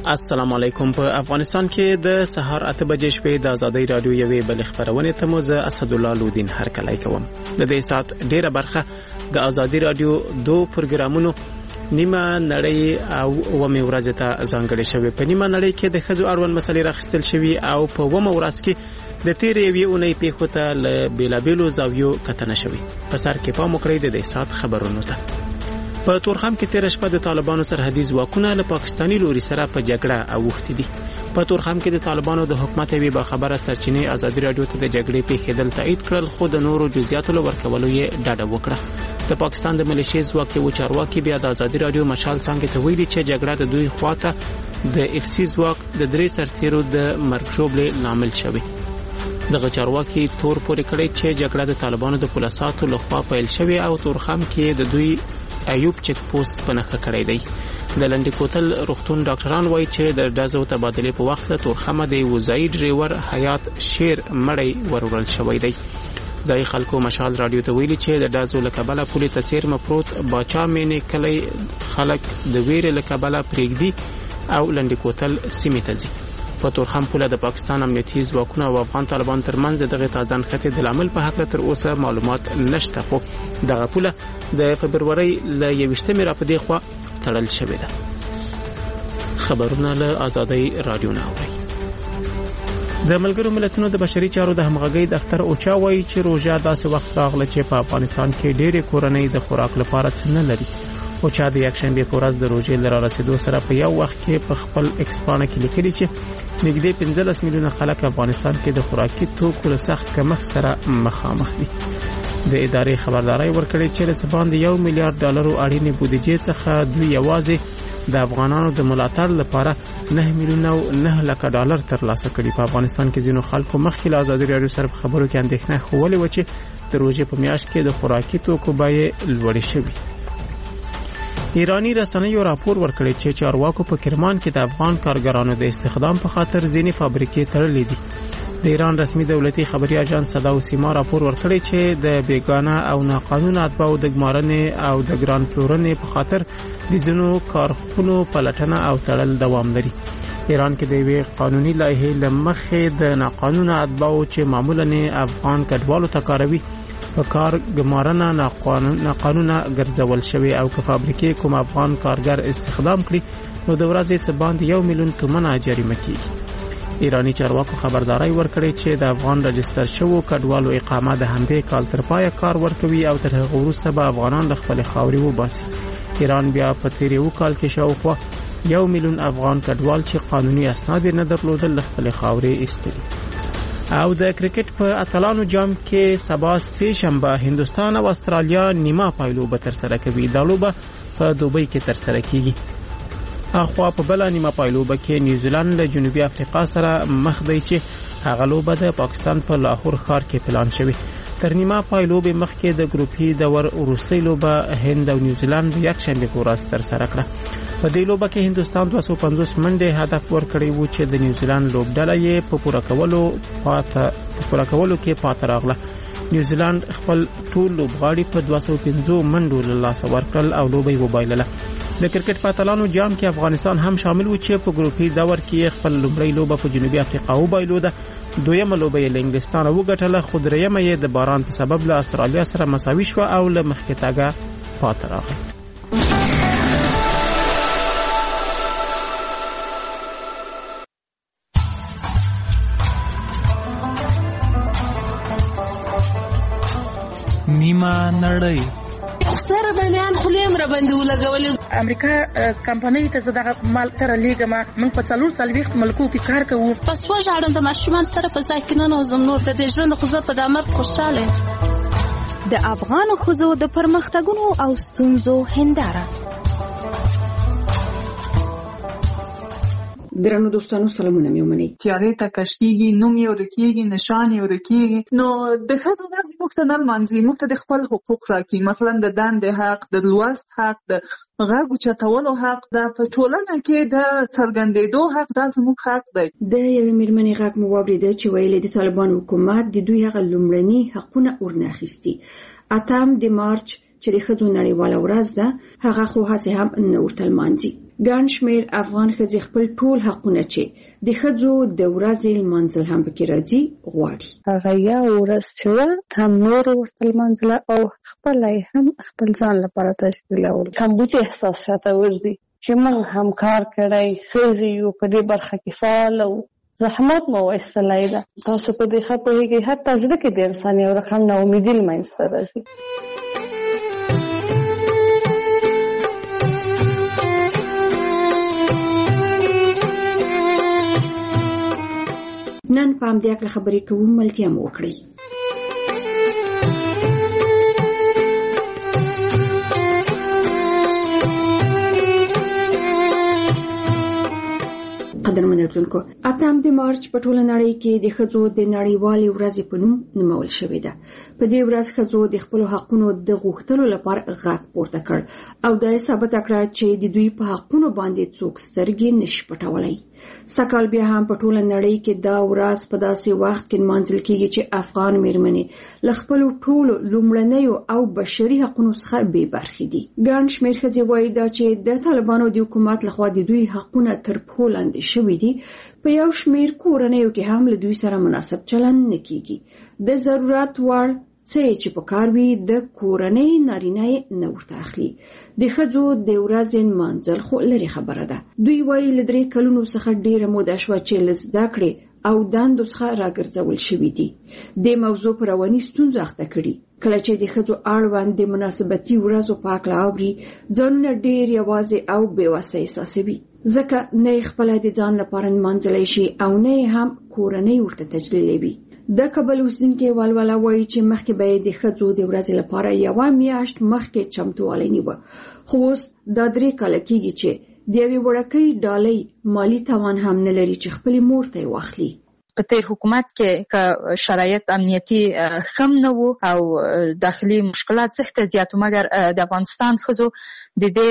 السلام علیکم. په افغانستان کې د سهار 8 بجې شپې د ازادي رادیو یوې بل خبرونه ته مو زه اسد الله لودین هرکلی کوم. د دې سات ډیره برخه د ازادي رادیو 2 پروګرامونو نیمه نړۍ او ومه ورځ ته ځانګړې شوی. په نیمه نړۍ کې د خځو اړوند مسلې راخستل شوی او په ومه ورځ کې د تیرې یوې اونۍ پیښو ته له بیلابیلو زاویو کتنه شوی. په سر کې پام وکړئ د دې سات خبرونو ته. په تورخم کې تیر شپه د طالبانو سرحدي ځواکونه له پاکستاني لوري سره په جګړه اوښتي دي. په تورخم کې د طالبانو د حکومت یوې باخبره سرچینې ازادي رادیو ته د جګړې پیښېدل تایید کړل، خو د نورو جزئیاتو له ورکولو یې ډاډه وکړه. د پاکستان د ملیشي ځواک یو چارواکي بیا د ازادي رادیو مشال څنګه ته ویلي چې جګړه د دوی خواته د اف سی ځواک د درې سرتیرو د مرګ شوبلې لامل شوی. دغه چارواکي تور پورې کړی چې جګړه د طالبانو د پولیساتو لخوا پیل شوی او تورخم کې د دوی ایوب چک پوسټ په نخښه کړی دی. د لنډی کوتل روغتون ډاکټران وایي چې د ډزو تبادله په وخت له تورخمه د وزای ډرایور حیات شیر مړی ورورل شوی دی. ځای خلکو مشال رادیو ته ویلي چې د ډزو لکبله پولی ته چیر مپروت باچا مینې کلی خلک د ویرې لکبله پریږدي او لنډی کوتل سیمې ته ځي. په تورخم پوله د پاکستان امنیتي ځواکونو او افغان طالبان ترمنځ دغه تازه نښتې د لامل په حق تر اوسه معلومات نشته، خو دغه پوله د فبرवरी ل 21 را په دی خوا تړل شوې ده. خبرونه له ازادي رادیو نه اوري. د ملګرو ملتونو د بشري چارو د همغږي دفتر اوچا وایي چې روژه داسې وخت راغله چې په افغانستان کې ډېرې کورنۍ د خوراک لپاره څه نه لري. اوچا د یکشنبه په ورځ د روژې لره رسیدو سره په یو وخت کې په خپل ایکسپانه کې لیکلي چې نږدې 15 میلیونه خلک افغانستان کې د خوراکي توکو له سخت کمښت سره مخامخ دي. د ادارې خبرداري ورکړې چې له سباند $1 میلیارډ اړینې بودیجې څخه دوی یوازې د افغانانو د ملاتړ لپاره $9.9 ترلاسه کړي. په افغانستان کې ځینو خلکو مخکې له ازادي رادیو سره په خبرو کې اندېښنه خولې و چې د روژې په میاشت کې د خوراکي توکو بیې لوړې شوي. ایرانی رسنیو راپور ورکړی چې چارواکو په کرمان کې د افغان کارګرانو د استخدام په خاطر ځینې فابریکې تړلې دي. د ایران رسمي دولتي خبري اژانس صدا او سیما راپور ورکړی چې د بیگانه او ناقانونه اتباعو د ګمارنې او د ګران پلورنې په خاطر د ځینو کارخونو پلټنه او تړل دوام لري. ایران کې د یوې قانوني لایحې له مخې د ناقانونه اتباعو چې معمولا افغان کډوالو ته کاروي په کار ګمارنه ناقانونه ګرځول شوی او که فابریکې کوم افغان کارګر استخدام کړي نو د ورځې څه باندې 1 میلیون تومنه جریمه کیږي. ایرانی چارواکو خبرداري ورکړي چې د افغان رجستر شوو کډوالو اقامه د همدې کال تر پایه کار ورکوي او تر هغه وروسته به افغانان د خپل خاورې وباسي. ایران بیا په تیر یو کال کې شاوخوا 1 میلیون افغان کډوال چې قانوني اسناد نه درلودل خپل خاورې ایستلي. او د کرکټ په اتلانو جام کې سبا سه شنبه هندستان او استرالیا نیمه پایلوبه تر سره کوي. دا لوبه په دوبۍ کې تر سره کیږي. اخوا په بل نیمه پایلوبه کې نیوزیلند له جنوبي افریقا سره مخ دی چې هغه لوبه د پاکستان په لاهور ښار کې پلان شوی. تر نیمه پایلوبه مخکې د ګروپي دور وروستۍ لوبه هند او نیوزیلند یکشنبه په ورځ تر سره کړه. په دې لوبه کې هندستان 250 منډې هدف ورکړی و چې د نیوزیلند لوبډله یې په پوره کولو کې پاتې راغله. نیوزیلند خپل ټول لوبغاړي په 250 منډو له لاسه ورکړل او لوبه یې وبایلله. د کرکټ په اتلانو جام کې افغانستان هم شامل و چې په ګروپي دور کې خپل لومړی لوبه په جنوبي افریقا وبایلوده. دویمه لوبه یې له انګلستان وګټله، خو درېیمه یې د باران په سبب له استرالیا سره مساوي شو او له مخکې تګه پاتې راغله. نیمه نړۍ سره د میان خلیم را باندې ولګولې. امریکا کمپنۍ ته زداغه مال تر لیګما موږ په 440 ملکو کې کار کوو. پس وژاړم د ماشومان سره په ځای کې نه نوزم نور د دې ژوند خو زه په دامر خوشاله. د افغان ښځو د پرمختګونو او ستونزو هنداره. درنو دوستانو سلامونه مې ومنئ. تیارې ته کشکیږي، نوم یې ورکیږي، نشان یې ورکیږي. نو د ښځو داسې موږ ته نه لمانځي، موږ ته د خپل حقوق راکړي. مثلا د دندې حق، د لوست حق، د غږ اوچتولو حق، د په ټولنه کې د څرګندېدو حق، دا زموږ حق دی. د یوې مېرمنې غږ مو واورېده چې ویلې د طالبانو حکومت د دوی هغه لومړني حقونه ورنه اخیستي. 8 د مارچ چې د ښځو نړیواله ورځ ده، هغه خو هسې هم نه ورته لمانځي. ګڼ شمېر افغان ښځې خپل ټول حقونه چې د ښځو د ورځې لمانځل هم پکې راځي غواړي. هغه یو ورځ چې هم نور ورته لمانځله او خپل هم خپل ځان لپاره تشکیلول. کمبودي احساس شاته ورځي چې موږ هم کار کړی، ښځې یو په دې برخه کې فعال او زحمت مو وایستلی ده. تاسو په دې ښه پوهېږئ، حتی زړه کې د انسان یو رقم ناامیدي له منځته راځي. نن په همدې هکله خبرې کوو، ملتیا مو وکړئ. قدرمن اورېدونکو، 8 مارچ په ټوله نړۍ کې د ښځو د نړیوالې ورځې په نوم نومول شوې ده. په دې ورځ ښځو د خپلو حقونو د غوښتلو لپاره غږ پورته کړ او دا یې ثابته کړه چې د دوی په حقونو باندې څوک سترګې نشي پټولی. سږکال بیا هم په ټوله نړۍ کې دا ورځ په داسې وخت کې نمانځل کیږي چې افغان مېرمنې له خپلو ټولو لومړنیو او بشري حقونو څخه بې برخې دي. ګڼ شمېر ښځې وایي دا چې د طالبانو د حکومت لخوا د دوی حقونه تر پښو لاندې شوي دي، په یو شمېر کورنیو کې هم له دوی سره مناسب چلند نه کیږي. د ضرورت وړ څه چې په کار وي د کورنۍ نارینه نه ورته اخلي. د ښځو د ورځې نمانځل خو لرې خبره ده. دوی وایي له 3 کلونو څخه ډېره موده شوه چې له زده کړې او دندو څخه راګرځول شوي دي. د موضوع پر رواني ستونزو اخته کړي. کله چې د ښځو اړوند د مناسبتي ورځو په هکله اوري، ځانونه ډېر یوازې او بېوسه احساسوي، ځکه نه یې خپله د ځان لپاره نمانځلی شي او نه یې هم کورنۍ ورته تجلیلوي. د کابل اوسیدونکي ولوله وایي چې مخکې به یې د ښځو د ورځې لپاره 1 میاشت مخکې چمتووالی نیوه، خو اوس دا 3 کاله کېږي چې د یوې وړکۍ ډالۍ مالي توان هم نه لري چې خپلې مور ته یې واخلي. په تیر حکومت کې شرایط امنیتي خم نه وو او داخلي مشکلات سخت زیات، مګر د افغانستان ښځو د دې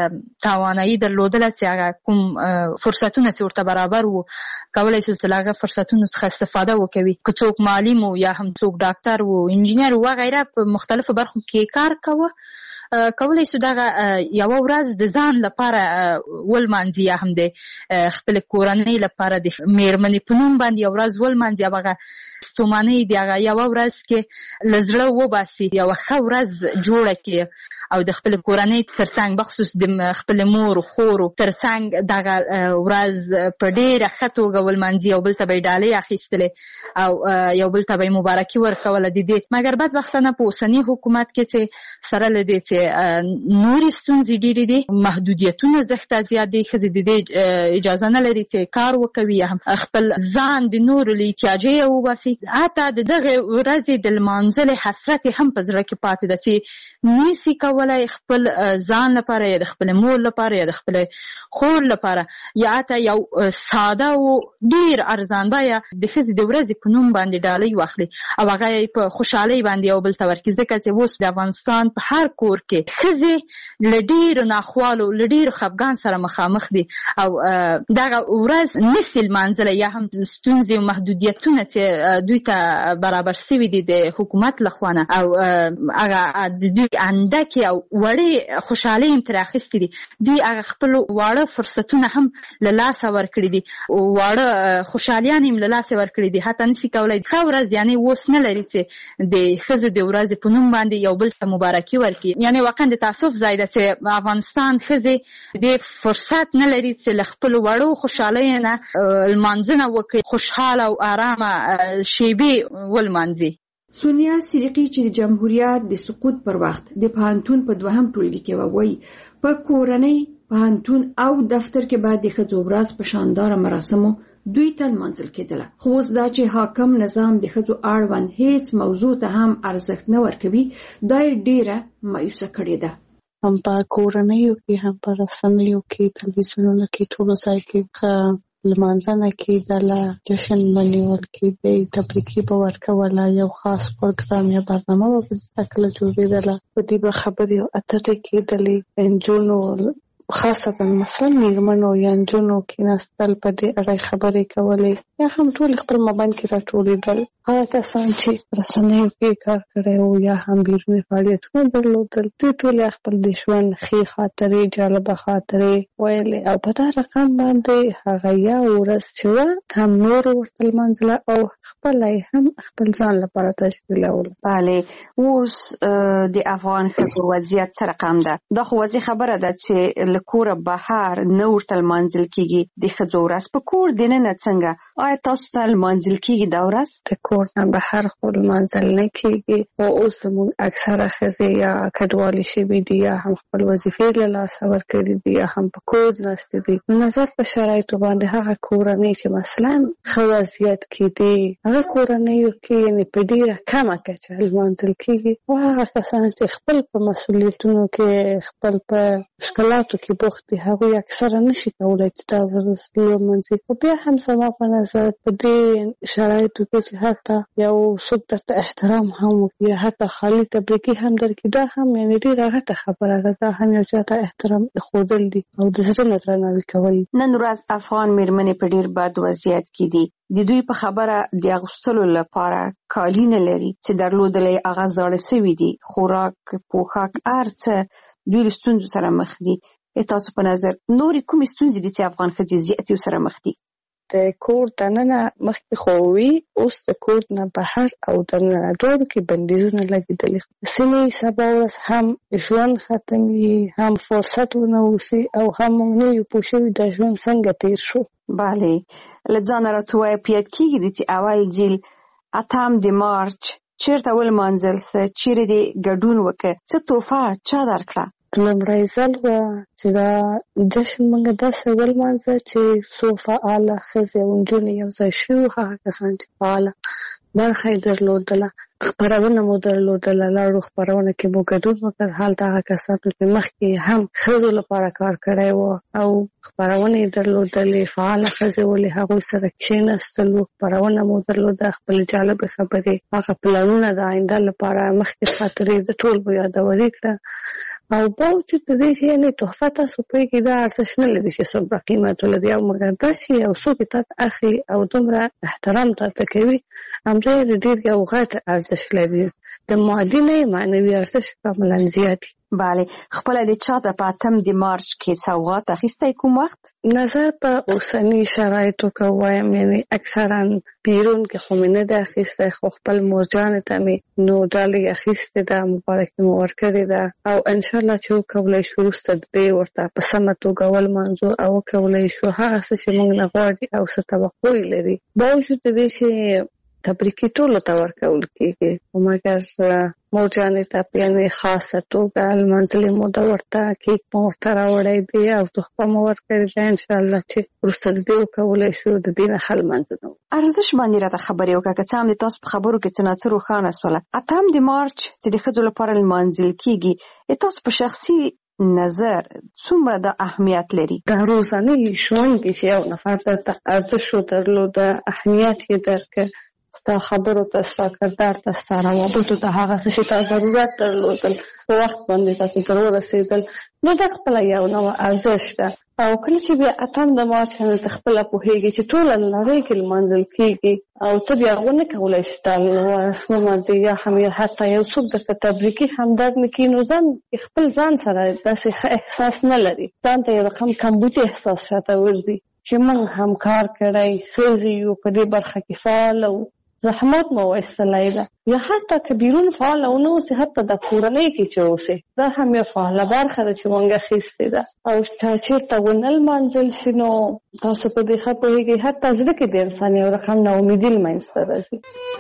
توانایي درلودله چې هغه کوم فرصتونه چې ورته برابر وو کولای شو چې هغه فرصتونو څخه استفاده وکوي. که څوک معلم وو یا هم څوک ډاکټر وو، انجینر وو، غیره په مختلفو برخو کې کار کوه، کولای شو دغه یو ورځ د ځان لپاره ولمانځي یا هم د خپل کورنۍ لپاره د مېرمنې په نوم باندې یو ورځ ولمانځي. هغه ستومانۍ د هغه یو ورځ کې له زړه وباسي، یو ښه ورځ جوړه کړي او د خپل کورنۍ ترڅنګ بخصوص د خپل مور او خورو ترڅنګ دغه ورځ په ډېره ښه توګه ولمانځي. یو بل ته به یې ډالۍ اخیستلې او یو بل ته به یې مبارکي ورکوله د دې. مګر بدبختانه په اوسني حکومت کې چې سره له دې چې نورې ستونزې ډېرې دي، محدودیتونه زښته زیات دي، ښځې د دې اجازه نه لري چې کار وکوي یا هم خپل ځان د نورو له احتیاجه وباسي. حتی د دغه ورځې د لمانځلې حسرت هم په زړه کې پاتې ده چې نشي کولی خپل ځان لپاره یا د خپل مور لپاره یا د خپل خور لپاره یا حتی یو ساده او ډېر ارزان بیه د ښځې د ورځې په نوم باندې ډالۍ واخلي او هغه یې په خوشحالۍ باندې یو بل ته ورکړي. ځکه چې اوس د افغانستان په هر کور کې ښځې له ډېرو ناخوالو له ډېرو خفګان سره مخامخ دي او دغه ورځ نشي لمانځلی یا هم ستونزې او محدودیتونه چې دوی ته برابر شوي دي د حکومت لخوا نه او هغه د دوی اندکې او وړې خوشحالۍ هم ترې اخیستې دي. دوی هغه خپلو واړه فرصتونه هم له لاسه ورکړي دي، واړه خوشحالیان هم له لاسه ورکړي دي. حتی نشي کولی ښه ورځ یعنې اوس نه لري چې د ښځو د ورځې په نوم باندې یو بل ته مبارکي ورکړي. یعنې واقعا د تاسف ځای ده چې افغانستان ښځې د فرصت نه لري چې له خپلو وړو خوشحالیو نه لمانځنه وکړي، خوشحاله او آرامه شیبې ولمانځي. سونیا سیریقي چې د جمهوریت د سقوط پر وخت د پوهنتون په 2م ټولګي کې وایي په کورنۍ، پوهنتون او دفتر کې باید د ښځو ورځ په شانداره مراسمو دوی ته لمانځل کېدله. خو اوس دا چې حاکم نظام د ښځو اړوند هیڅ موضوع ته هم ارزښت نه ورکوي، دا یې ډېره مایوسه کړې ده. هم په کورنیو کې هم په رسنیو کې تلویزیونونو کې ټولو ځای کې لمانځنه کېدله، جشن به نیول کېدی، تبریکي به ورکوله، یو خاص پروګرام یا برنامه به په دې کله جوړېدله، په دې به خبرې او اترې کېدلې. نجونو خاصتا مثلا مېرمنو یا نجونو کېناستل په دې اړه خبرې کولې، یا هم ټول خپل مابین کې راټولېدل. هغه کسان چې رسنیو کې کار کړی او یا هم بیروني فعالیتونه درلودل، دوی ټول خپل د ژوند ښې خاطرې، جالبه خاطرې ویلې او په دا رقم باندې هغه یا ورځ چې وه هم نور ورته لمانځله او خپله هم خپل ځان لپاره تشکیلوله. بله، اوس د افغان ښځو وضعیت څه رقم ده؟ دا خو واضح خبره ده چې له کوره بهر نه ورته لمانځل کېږي. د ښځو ورځ په کور دننه څنګه؟ آیا تاسو ته لمانځل کېږي دا ورځ؟ د کور نه بهر خو لمانځل نه کېږي. او اوس زموږ اکثره ښځې یا کډوالې شوي دي یا هم خپل وظیفې له لاسه ورکړي دي یا هم په کور ناستې دي. نظر په شرایطو باندې هغه کورنۍ چې مثلا ښه وضعیت کې دي، هغه کورنیو کې یعنې په ډېره کمه کچه لمانځل کېږي. او هغه کسان چې خپل په مسؤلیتونو کې، خپل په مشکلاتو کې بوخت دي، هغوی اکثره نشي کولی چې دا ورځ لمانځي. خو بیا هم زما په نظر په دې شرایطو کې چې حتی یو څوک درته احترام هم وکړي، حتی خالي تبریکي هم درکړي، دا هم یعنې ډېره غټه خبره ده. دا هم یو چاته احترام ښودل دي او د زړه نه درناوي کول. نن ورځ افغان مېرمنې په ډېر بد وضعیت کې دي. د دوی په خبره د اغوستلو لپاره کالي نه لري چې درلودلی هغه زاړه سوي دي. خوراک، پوښاک، هر څه دوی له ستونزو سره مخ دي. تاسو په نظر نورې کومې ستونزې دي چې افغان ښځې زیاتې سره مخ دي؟ د کور دننه مخکې خو وي، اوس د کور نه بهر او دننه دواړو کې بندیزونه لګېدلي. ځینې سبا ورځ هم ژوند ختم وي، هم فرصت ونه اوسي او هم موږ نه یو پوه شوي دا ژوند څنګه تېر شو. بله، له ځانه راته ووایه، په یاد کېږي چې اول ځل 8 د مارچ چېرته ولمانځل څه، چیرې دې ګډون وکړه، څه تحفه چا درکړه؟ لومړی ځل وه چې دا جشن موږ داسې ولمانځه چې څو فعاله ښځې او نجونې یو ځای شوي، هغه کسان چې فعاله برخه یې درلودله، خپرونه مو درلودله، لاړو خپرونه کې مو ګډون وکړ. هلته هغه کسانو چې مخکې هم ښځو لپاره کار کړی و او خپرونه یې درلودلې، فعاله ښځې ولې هغوی سره کښېنستلو، خپرونه مو درلوده، خپلې جالبې خبرې، هغه پلانونه د آینده لپاره، مخکې خاطرې د ټول مو یادوري کړه. او باوجود د دې چې یعنې تحفه تاسو پوهېږئ دا ارزښت نه لري چې څومره قیمت ولري، او مګر داسې یو څوک یې تاته اخلي او دومره احترام تاته کوي، همدا یې ډېر یو غټ ارزښت لري. د مادي نه یې معنوي ارزښت کاملا زیات. بله، خپله د چاته په 8 د مارچ کې سوغات اخیستی کوم وخت؟ نظر په اوسني شرایطو کې وایم یعنې اکثرا بیرون کې خو مې نه ده اخیستی، خو خپل مورجانې ته مې نو ډالۍ اخیستې ده، مبارکي مې ورکړې ده او انشاءالله چې وکولی شو وروسته د دې ورته په سمه توګه ولمانځو او وکولی شو هغه څه چې موږ نه غواړي او څه توقع یې لري. باوجود د دې چې تبریکي ټولو ته ورکول کېږي، خو مګر مورجانې ته په یعنې خاصه توګه لمانځلې مو ده، ورته کیک مو ورته راوړی دی او تحفه مو ورکړې ده. انشاءالله چې وروسته د دې وکولی شو د دې نه ښه لمانځنه وکړو. ارزش باندې راته خبرې وکړه، که څه هم د تاسو په خبرو کې څه ناڅه روښانه شوله. 8 د مارچ چې د ښځو لپاره لمانځل کېږي، تاسو په شخصي نظر څومره د اهمیت لري؟ د روزانه ژوند کې چې یو نفر درته ارزښت درلوده، اهمیت یې درکړ، ستا خبرو ته، ستا کردار ته، ستا روابطو ته، هغه څه چې تا ضرورت درلودل په وخت باندې تاسو ته ورسېدل، نو دا خپله یو نوع ارزښت ده. او کله چې بیا 8 د مارچ ته خپله پوهېږي چې ټوله نړۍ کې لمانځل کېږي او ته بیا ونه کولی شې ستا ورځ ومانځې، یا هم حتی یو څوک درته تبریکي همدرد نه کړي، نو ځان خپل ځان سره داسې ښه احساس نه لري، ځان ته یو رقم کمبودي احساس شاته ورځي چې موږ هم کار کړی، ښځې یو په دې برخه کې فعاله وو، زحمت مو وایستلی ده، یا حتی که بیرون فعاله ونه اوسې، حتی د کورنۍ کې چې اوسې، دا هم یو فعاله برخه ده چې موږ اخیستې ده. او چېرته ونه لمانځل شي نو تاسو په دې ښه پوهېږئ، حتی زړه کې د انسان یو رقم ناامیدي لمنځته راځي.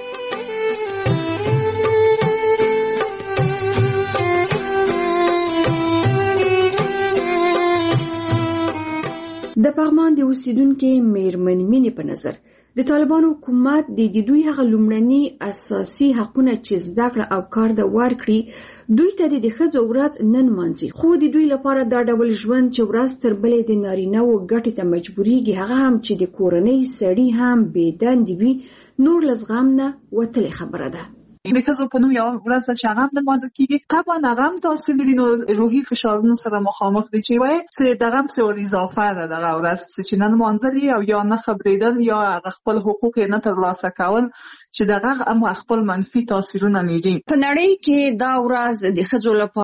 د پغمان د اوسیدونکو مېرمن مینې په نظر د طالبانو حکومت د دوی هغه لومړني اساسي حقونه چې زده کړه او کار د ورکړي دوی ته د ښځو ورځ نن مانځي، خو د دوی لپاره دا ډول ژوند چې ورځ تر بلې د نارینه و ګټې ته مجبورېږي، هغه هم چې د کورنۍ سړي هم بې دندې وي، نور له زغم نه وتلې خبره ده. د ښځو په نوم یو ورځ چې هغه هم لمانځل کیږي. طبعا هغه هم تاثیر لري، نو روحي فشارونو سره مخامخ دي چې وایي چې دغه هم څه ور اضافه ده دغه ورځ چې نه لمانځل او یا نه خبرېدل یا خپل حقوق نه ترلاسه کول چې دغه هم خپل منفي تاثیرونه لري. په نړۍ کې دا ورځ د ښځو لپاره